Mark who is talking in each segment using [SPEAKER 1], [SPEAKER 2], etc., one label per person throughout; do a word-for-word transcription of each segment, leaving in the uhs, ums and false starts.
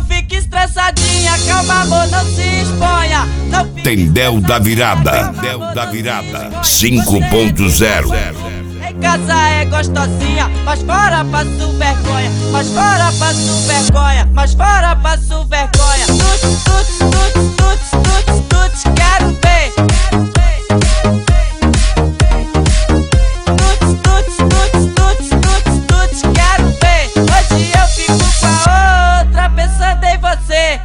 [SPEAKER 1] fique estressadinha, calma amor, não se exponha. Não fique
[SPEAKER 2] Tendel da Virada, Tendel da Virada cinco ponto zero.
[SPEAKER 1] Em casa é gostosinha, mas fora passo vergonha, mas fora passo vergonha, mas fora passo vergonha. Tuts, tuts, tuts, tuts, tuts, tuts, quero ver. Tuts, tuts, tuts, tuts, tuts, tuts, quero ver. Hoje eu fico com a outra pensando em você.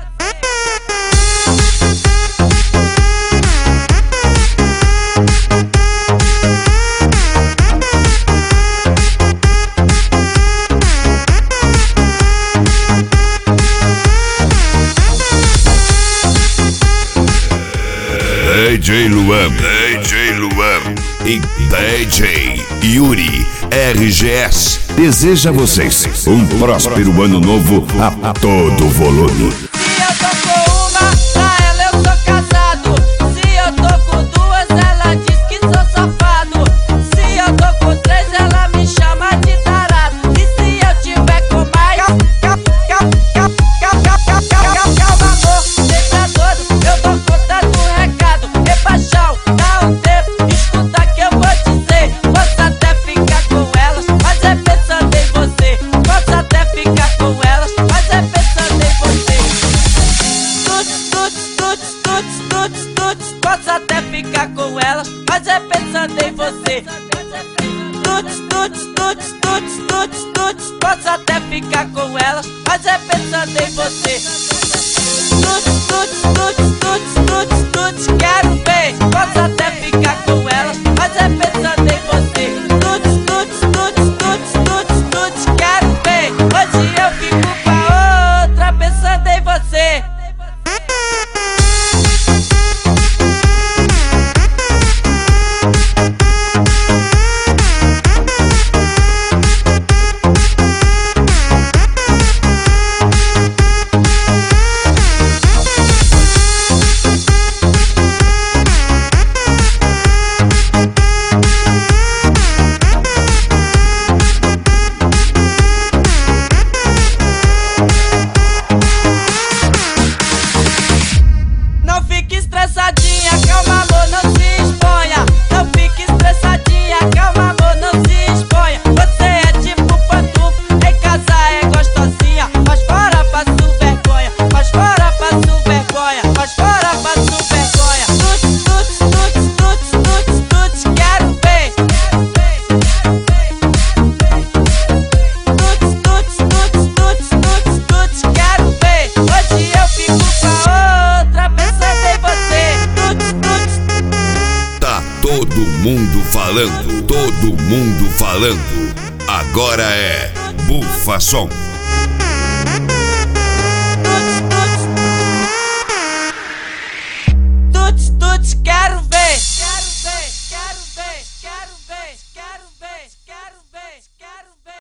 [SPEAKER 2] D J Luan, D J Luan e D J Yuri R G S deseja a vocês um próspero ano novo a todo volume.
[SPEAKER 1] Se eu tô com uma, pra ela eu sou casado. Se eu tô com duas, ela diz que sou safado. Se eu tô com três, ela me chama de tarado. E se eu tiver com mais, calma amor, deixa todo, eu dou conta do recado. Rebaixão, dá um tempo, escuta que eu vou dizer. Posso até ficar com elas, mas é pensando em você. Posso até ficar com elas, mas é pensando em você. Tuts, tuts, tuts, tuts, tuts, tuts. Posso até ficar com elas, mas é pensando em você. Tuts, tuts, tuts, tuts, tuts, tuts. Posso até ficar com elas, mas é pensando em você. Tuts, tuts, tuts, tuts, tuts, tuts, quero ver. Posso até ficar com elas, mas é pensando em você. Tuts, tuts, tuts, tuts, tuts, tuts, quero ver. Hoje eu fico com a outra pensando em você. Não fique estressadinha, calma amor, não se exponha. Não fique estressadinha, calma amor, não se exponha. Você é tipo pantufa, em casa é gostosinha, mas fora passo vergonha, mas fora passo vergonha, mas fora passo vergonha. Tuts, tuts, tuts, tuts, tuts, tuts, quero ver. Tuts, tuts, tuts, tuts, tuts, tuts, quero ver. Hoje eu fico com a outra pensando em você. Tuts, tuts.
[SPEAKER 2] Tá todo mundo falando, todo mundo falando. Agora é Bufa Som.